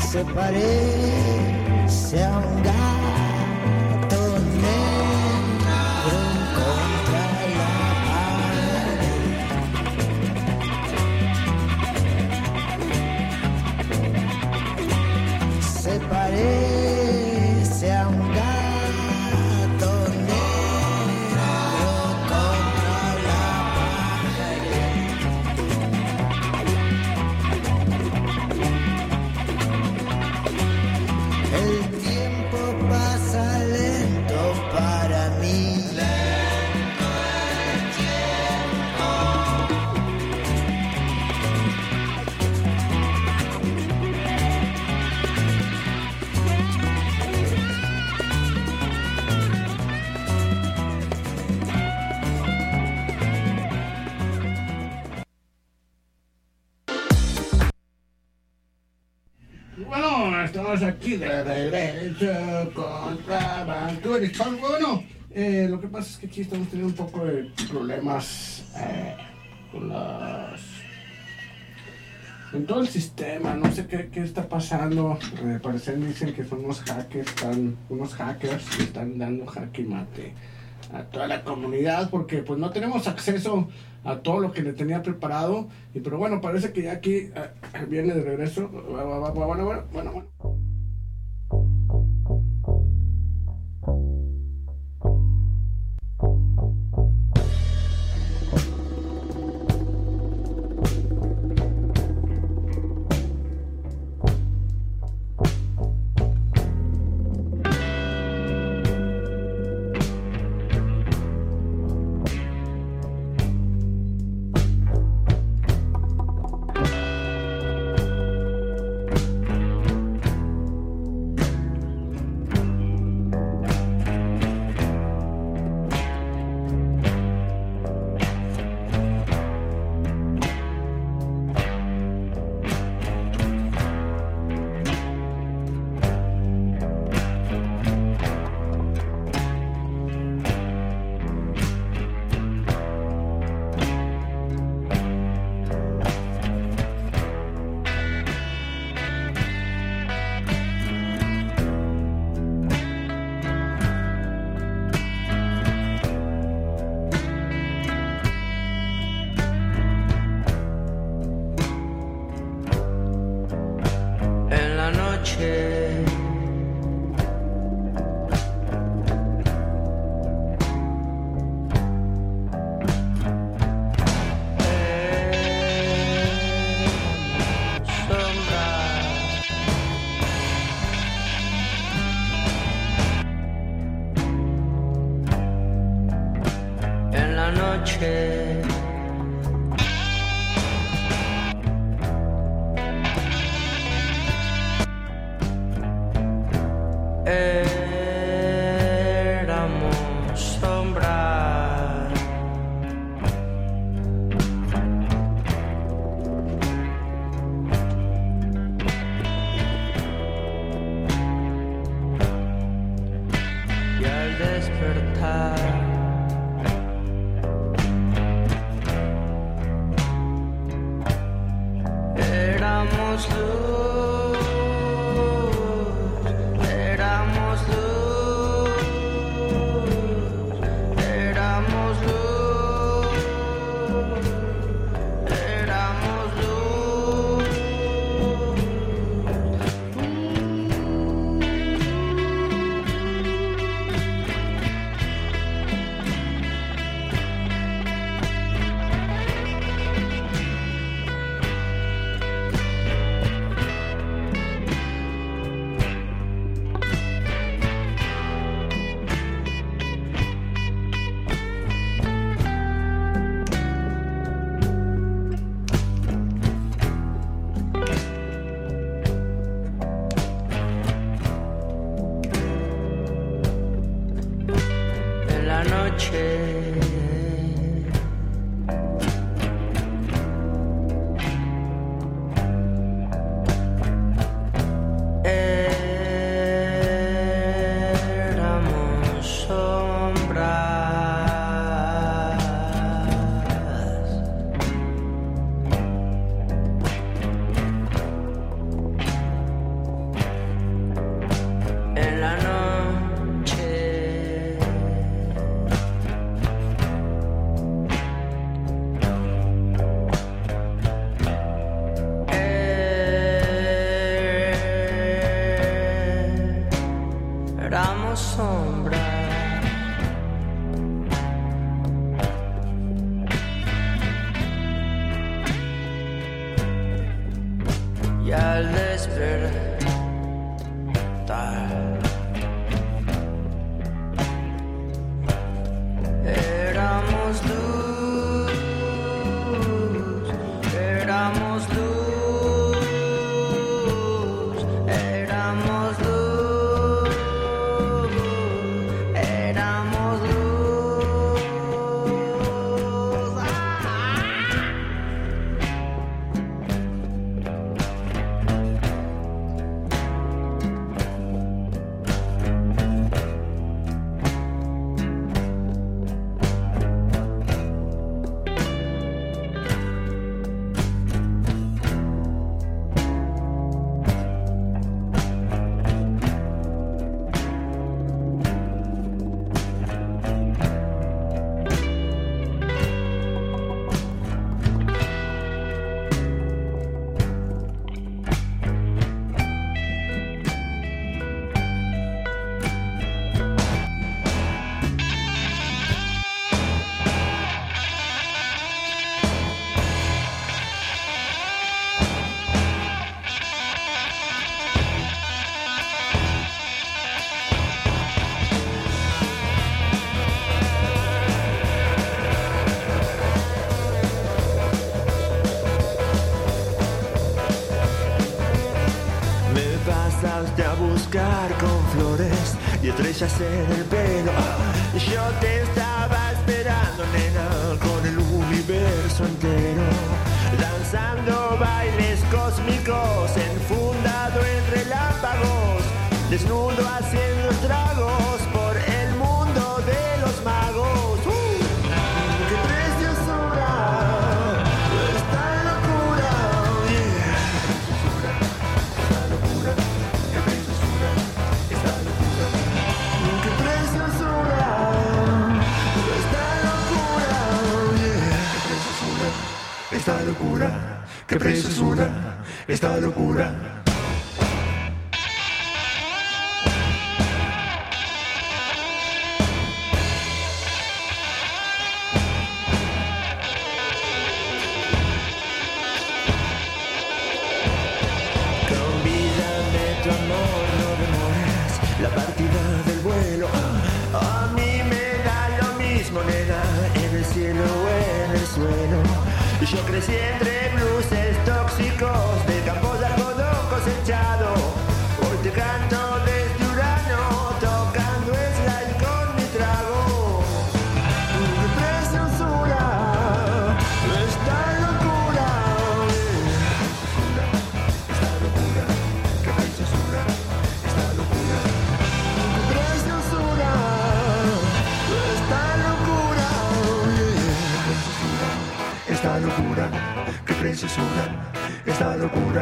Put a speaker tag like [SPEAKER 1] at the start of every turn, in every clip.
[SPEAKER 1] se parece a un gato negro contra la pared. Se parece a un gato negro contra la pared. El tiempo pasa lento para mí. Lento el tiempo.
[SPEAKER 2] Bueno, estamos aquí de regreso contra Vancouver y Charles. Bueno, lo que pasa es que aquí estamos teniendo un poco de problemas con todo el sistema. No sé qué está pasando. Parecen dicen que son unos hackers que están dando jaque mate a toda la comunidad porque pues no tenemos acceso a todo lo que le tenía preparado. Pero bueno, parece que ya aquí viene de regreso. Bueno.
[SPEAKER 1] En la noche en la noche despertar. Éramos luz, éramos luz, éramos luz, éramos luz.
[SPEAKER 3] Me pasaste a buscar con flores y estrellas en el pelo. Yo te estaba esperando, nena, con el universo entero. Danzando bailes cósmicos, enfundado en relámpagos. Desnudo haciendo estragos por el mundo de los magos. ¡Qué preciosura! Esta locura, yeah. Esta locura, qué preciosura. Esta locura, qué preciosura. Esta locura, yeah. Esta locura, qué preciosura. Esta locura. Convídame tu amor, no demores la partida del vuelo. A mí me da lo mismo, nena, en el cielo o en el suelo. Yo crecí entre blues tóxicos de campos de algodón cosechado. Hoy te canto desde Urano, tocando slide con mi trago. ¡Qué preciosura! Esta locura. Esta locura, qué preciosura. Esta locura, qué preciosura. Esta locura, esta locura, qué preciosura. Esta locura.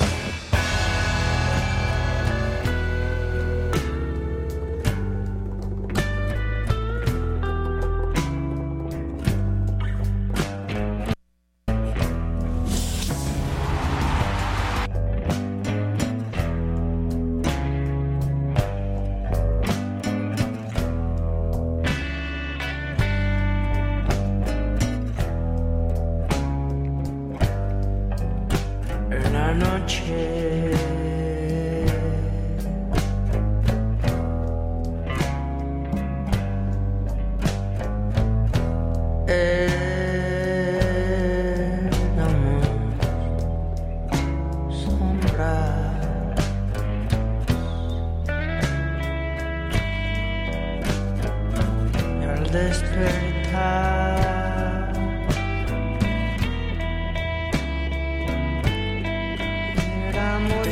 [SPEAKER 1] En la noche éramos sombras. Y al despertar éramos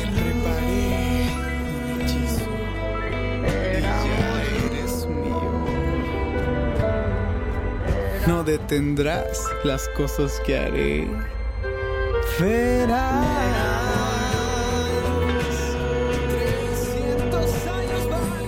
[SPEAKER 4] No detendrás las cosas que haré. Verás. 300 años van.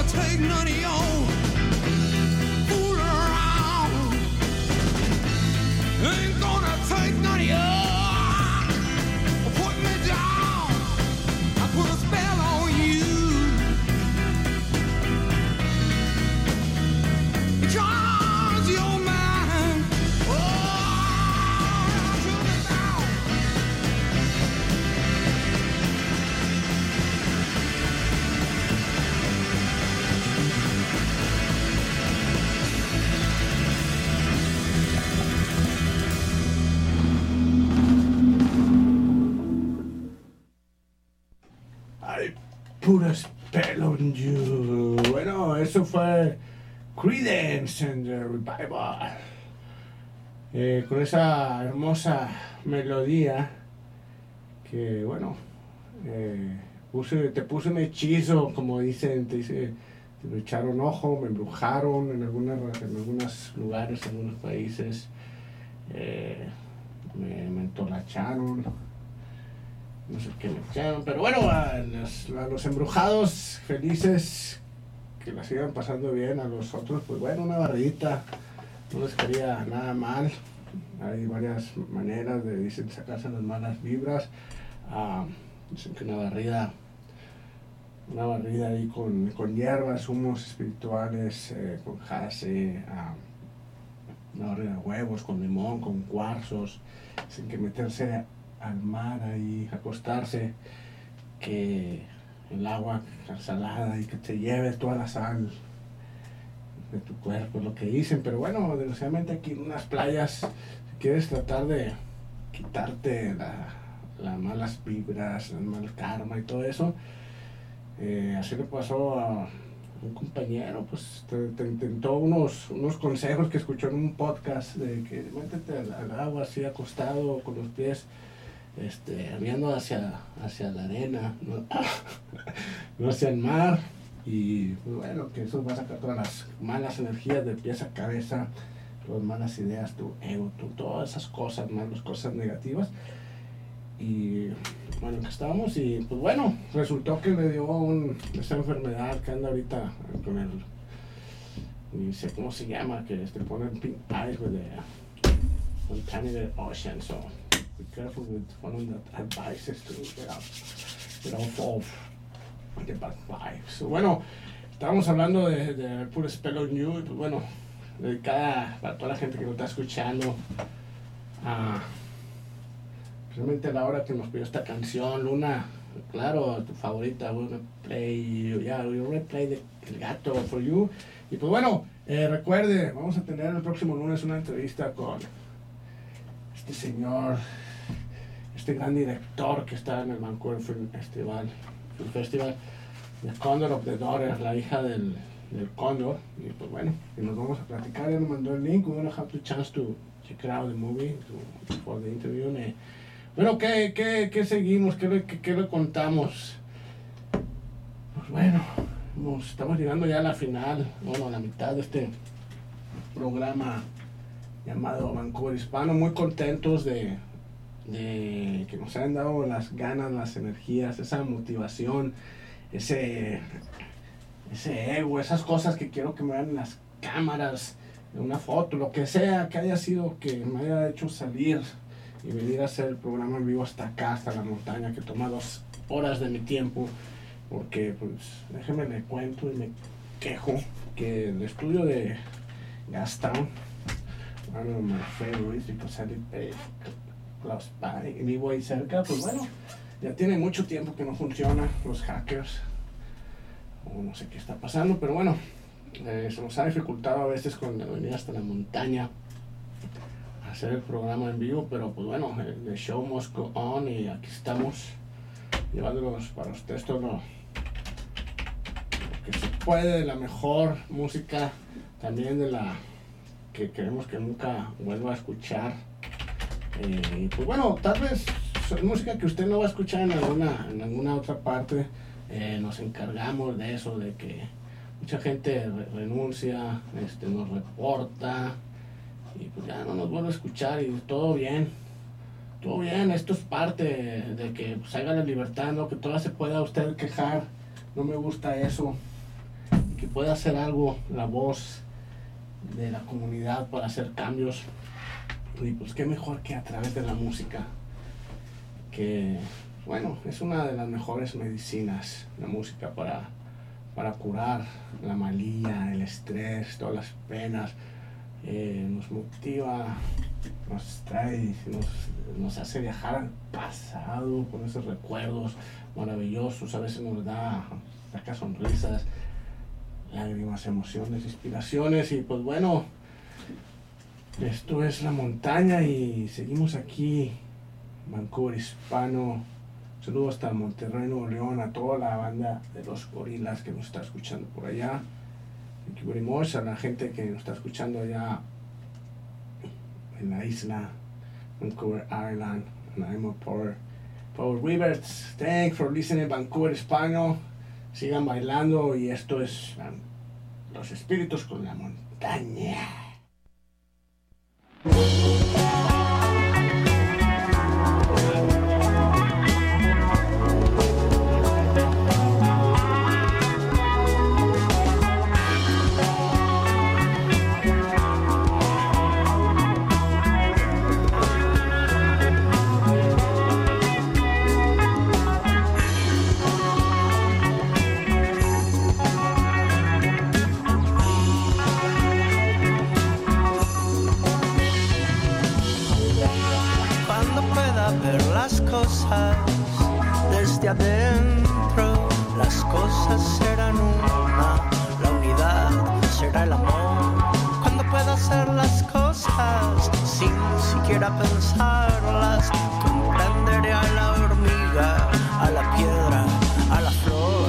[SPEAKER 5] take none of your fool around. Ain't gonna take none of your put me down. I put a spell on you. Cause you're mine. Oh, took me down.
[SPEAKER 2] I put a spell on you. Bueno, eso fue Creedence and the Revival. Con esa hermosa melodía que, bueno, te puse un hechizo, como dicen, te me echaron ojo, me embrujaron en algunos lugares, en algunos países, me entolacharon, no sé qué me echaron, pero bueno, a los embrujados felices, que la sigan pasando bien. A los otros, pues bueno, una barridita no les quería nada mal. Hay varias maneras de, dicen, sacarse las malas vibras. Dicen que una barrida ahí con hierbas, humos espirituales, con jase, una barrida de huevos con limón, con cuarzos. Dicen que meterse al mar ahí, acostarse, que el agua salada y que te lleve toda la sal de tu cuerpo, es lo que dicen. Pero bueno, desgraciadamente aquí en unas playas, si quieres tratar de quitarte las malas vibras, el mal karma y todo eso, así le pasó a un compañero, pues te intentó unos consejos que escuchó en un podcast, de que métete al agua así acostado con los pies viendo hacia la arena, no hacia el mar, y pues bueno, que eso va a sacar todas las malas energías de pies a cabeza, todas las malas ideas, tu ego, todas esas cosas malas, cosas negativas. Y bueno, que estábamos, y pues bueno, resultó que le dio esa enfermedad que anda ahorita con el, ni sé cómo se llama, que ponen pink eyes with the contaminated ocean, so be careful with following that advices to get off of the bad vibes. So, bueno, estábamos hablando de Put a Spell on You, y pues bueno, dedicada para toda la gente que nos está escuchando, realmente a la hora que nos pidió esta canción, Luna, claro, tu favorita, we're gonna play el gato for you. Y pues bueno, recuerde, vamos a tener el próximo lunes una entrevista con este señor, este gran director que está en el Vancouver Film Festival, The Condor of the Daughter, la hija del cóndor. Y pues bueno, y nos vamos a platicar. Ya nos mandó el link. We're gonna have the chance to check out the movie for the interview. Bueno, ¿qué seguimos? ¿Qué le contamos? Pues bueno, estamos llegando ya a la final, bueno, a la mitad de este programa llamado Vancouver Hispano. Muy contentos de que nos hayan dado las ganas, las energías, esa motivación, ese ego, esas cosas que quiero que me vean en las cámaras, en una foto, lo que sea que haya sido, que me haya hecho salir y venir a hacer el programa en vivo hasta acá, hasta la montaña, que toma 2 horas de mi tiempo, porque pues déjenme le cuento y me quejo que el estudio de Gastown, one of my favorites, because I live very close by, y vivo ahí cerca, pues bueno, ya tiene mucho tiempo que no funciona, los hackers, o no sé qué está pasando, pero bueno, se nos ha dificultado a veces cuando venir hasta la montaña a hacer el programa en vivo, pero pues bueno, the show must go on, y aquí estamos llevándolos para ustedes todo lo que se puede, de la mejor música, también de la que queremos que nunca vuelva a escuchar, y pues bueno, tal vez música que usted no va a escuchar en alguna otra parte. Nos encargamos de eso, de que mucha gente renuncia, nos reporta, y pues ya no nos vuelve a escuchar, y todo bien, esto es parte de que pues, haga la libertad, ¿no? Que todavía se pueda usted quejar, no me gusta eso, que puede hacer algo la voz de la comunidad para hacer cambios. Y pues qué mejor que a través de la música, que bueno, es una de las mejores medicinas, la música para curar la malía, el estrés, todas las penas. Nos motiva, nos trae, nos hace viajar al pasado con esos recuerdos maravillosos. A veces nos saca sonrisas, lágrimas, emociones, inspiraciones. Y pues bueno, esto es La Montaña y seguimos aquí, Vancouver Hispano. Saludos hasta Monterrey, Nuevo León, a toda la banda de los Gorilas que nos está escuchando por allá. Thank you very much. A la gente que nos está escuchando allá en la isla, Vancouver Island, and Power Rivers. Thanks for listening, Vancouver Hispano. Sigan bailando y esto es Los Espíritus con La Montaña.
[SPEAKER 6] Desde adentro las cosas serán una, la unidad será el amor. Cuando pueda hacer las cosas sin siquiera pensarlas, comprenderé a la hormiga, a la piedra, a la flor.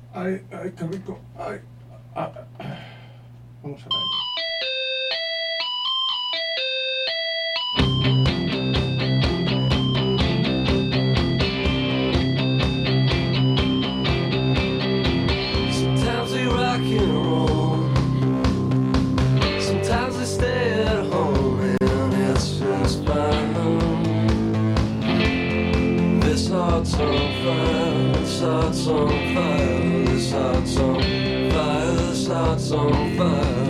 [SPEAKER 2] Ay, qué rico. Ay. Vamos a ver.
[SPEAKER 7] Sometimes they rock and roll, sometimes they stay at home, and it's just fine. This heart's on fire, this heart's on fire, this heart's on fire, this heart's on fire.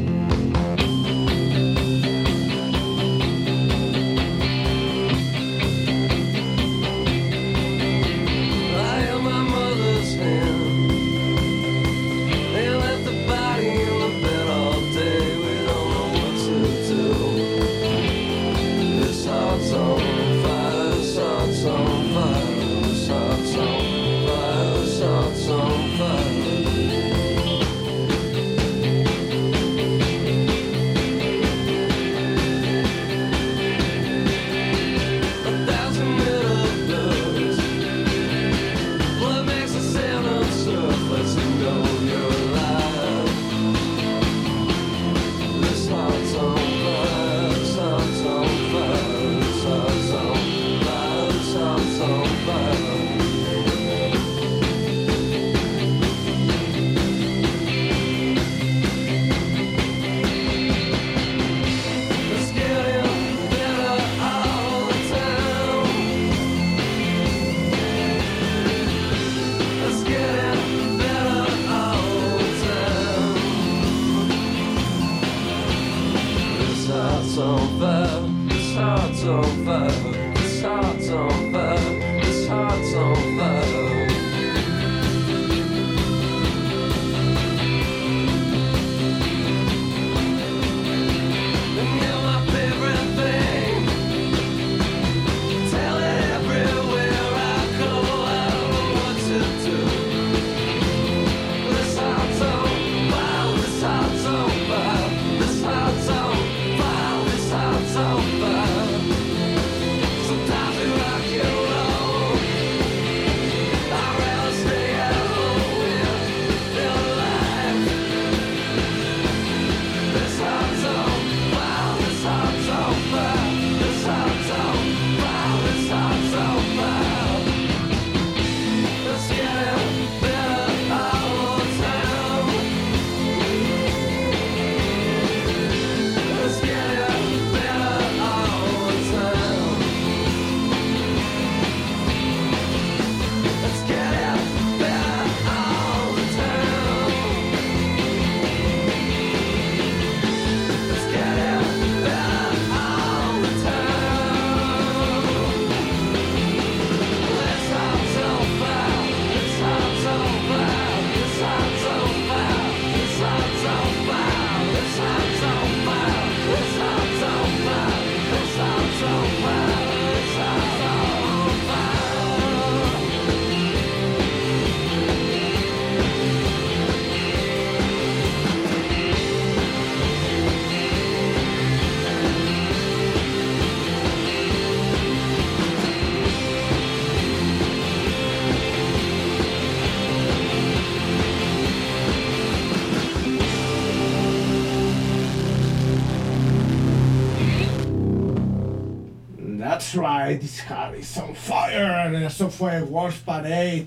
[SPEAKER 2] That's right, this heart is on fire. Eso fue Wolf Parade.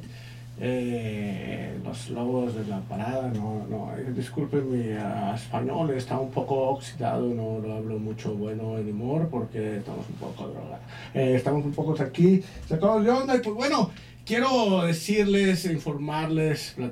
[SPEAKER 2] Los lobos de la parada. Disculpen mi español, está un poco oxidado, no lo hablo mucho bueno anymore porque estamos un poco drogados. Estamos un poco aquí sacados de onda y pues bueno, quiero decirles, informarles,